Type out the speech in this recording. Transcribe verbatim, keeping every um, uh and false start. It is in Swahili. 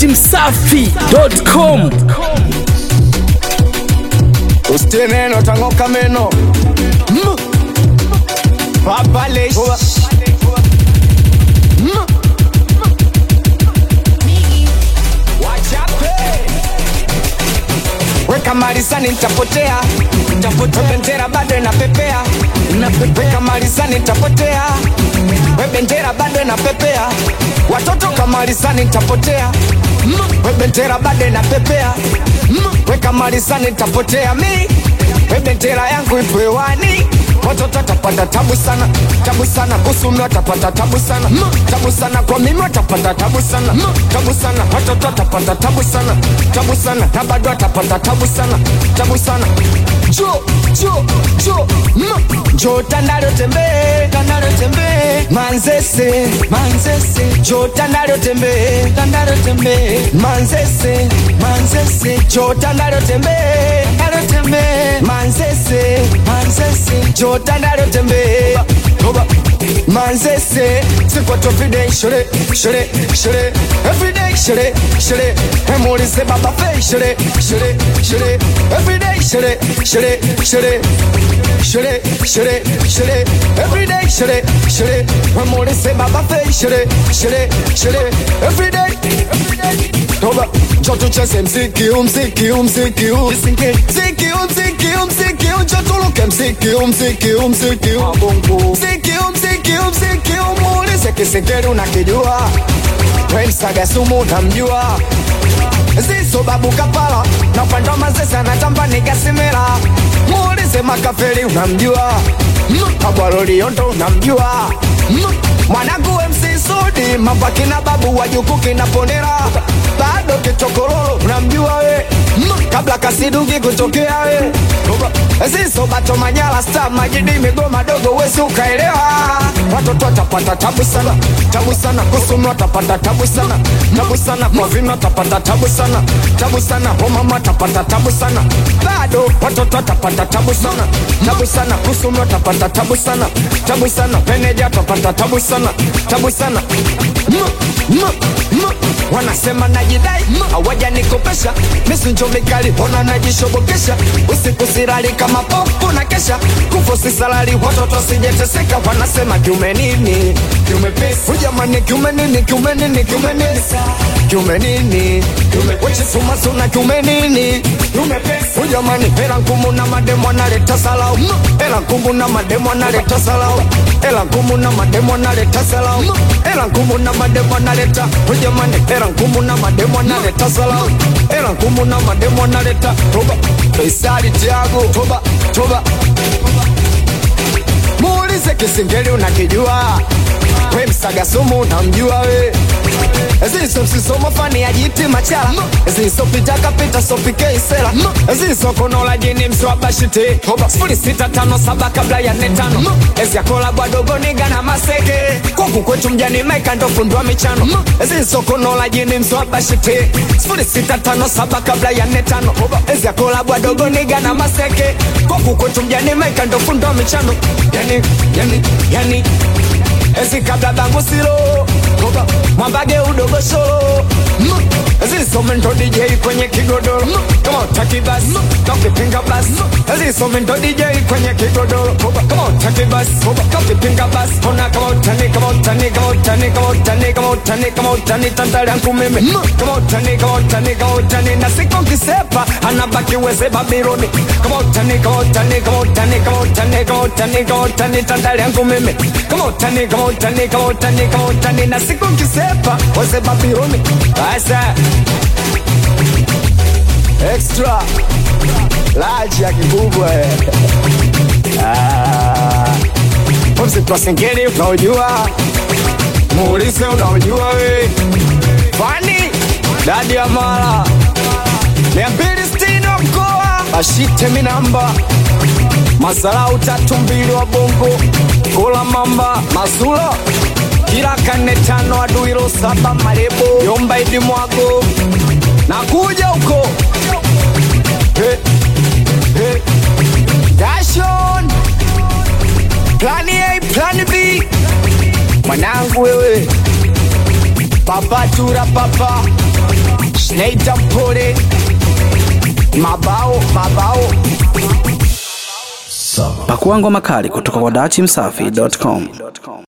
msafi dot com. Ustie neno tangoka meno mm. Papa Lesh mm. Wachape weka malisani nitapotea, nitapotea bendera bado inapepea, weka malisani nitapotea, we bendera bado inapepea, watoto kama lisani nitapotea, we bendera bado inapepea, weka malisani nitapotea mi, we bendera yangu ipo hewani. Watoto watapata tabu sana, tabu sana kusumi watapata tabu sana, tabu sana kwa mimi watapata tabu sana, tabu sana watoto watapata tabu sana, tabu sana na bado watapata tabu sana, tabu sana. Jo, jo, jo, jo tandalo tembe, tandalo tembe, manzese, manzese, jo tandalo tembe, tandalo tembe, manzese, manzese, jo tandalo tembe, tandalo tembe, manzese, manzese, jo tandalo tembe, oba, manzese, siko to everyday, shore, shore, shore, everyday, shore, shore, emoli se baba fe, shore, shore, shore, everyday, shore, shore, shore, shore, shore, shore, everyday, shore, shore, emoli se baba fe, shore, shore, shore, everyday, everyday. Toba, joto chese mziki, umziki, umziki, umziki, mziki, umziki, umziki, joto luke mziki, umziki, umziki, mziki, umziki, umziki, umuulize kisingeri unakijua, we Msaga Sumu unamjua, Ziso babu kapala, na upanda mazesa na tamba nikasimela, muulize Makafeli unamjua, Abwaloli Yondo unamjua, mwanangu M C Sudi, mabaki na babu wajuku kina ponera, bado kichokorolo unamjua we, kabla Kasidugi kutokea we, Ziso bato Manyala star Majidi Migoma dogo wesi ukaelewa. Watoto watapata tabu sana, tabu sana kusumi watapata tabu sana, tabu sana kwa vino watapata tabu sana, tabu sana kwa mama watapata tabu sana, bado watoto watapata tabu sana, tabu sana kusumi watapata tabu sana, tabu sana peneja watapata tabu sana, tabu sana m, m, m. Wanasema najidai, hawaja nikopesha, misunjo mikali wana najishobokesha, usiku sirali kama popo na kesha, kufo sisalali watoto sijeteseka, wanasema kiume nini, kiume pesa, ujamani kiume nini, kiume nini, kiume nini, kiume nini, wechi suma suna kiume nini, kiume pesa, ujamani hela ngumu na mademo analeta salau, hela ngumu na mademo analeta salau, hela ngumu na mademo analeta salau, hela ngumu na mademo analeta, ujamani hela ngumu na mademo analeta salau, hela ngumu na mademo analeta, toba, Faisali Tiago, toba, toba, muulize kisingeri unakijua, we Msaga Sumu unamjua we, Ziso msisoma fani ya jiti machala, Ziso pitaka pita sopike isela, Ziso konola jini mswabashite, sifuri sita tano saba kabla ya netano, Ezi ya kola bwadogo niga na maseke, Kuku kwetu mjani maika ndo fundua michano, Ziso konola jini mswabashite, sifuri sita tano saba kabla ya netano, Ezi ya kola bwadogo niga na maseke, Kuku kwetu mjani maika ndo fundua michano, Yani, yani, yani Ezi kabla bangu silo, Koba, mwambage udogo solo, Ziso mento D J kwenye kigodoro, Come on taki bass, Kopi pinga bass, Ziso mento D J kwenye kigodoro, Come on taki bass, Kopi pinga bass, Ona come on tani, come on tani, come on tani, come on tani, come on tani, come on tani, tantali yangu mimi, Come on tani, come on tani, come on tani, na siku kisepa, anabaki weze Babyloni, Come on tani, come on tani, come on tani, come on tani, come on tani, come on tani, tantali yangu mimi, Come on tani, come on tani, come on tani, come on tani, na siku kisepa, weze Babyloni, Asa Extra Large ya kikubwa Ah Pomsi kwa singeni unaojua, Mulise unaojua we, Fani Dadi ya Mara Mia mbili stino mkoa Bashite minamba Masala utatu mbili wa bongo Kola mamba Masula Kila kane tano aduilo saba marebo Yomba idi mwago Nakuja uko Hey, hey Dashon Plan A, Plan B Mwanangu wewe Papa tura papa Neita mpole mabao mabao. Pakua ngoma kali kutoka kwa dachimsafi dot com.